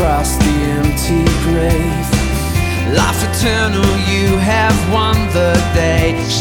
across the empty grave. Life eternal, you have won the day.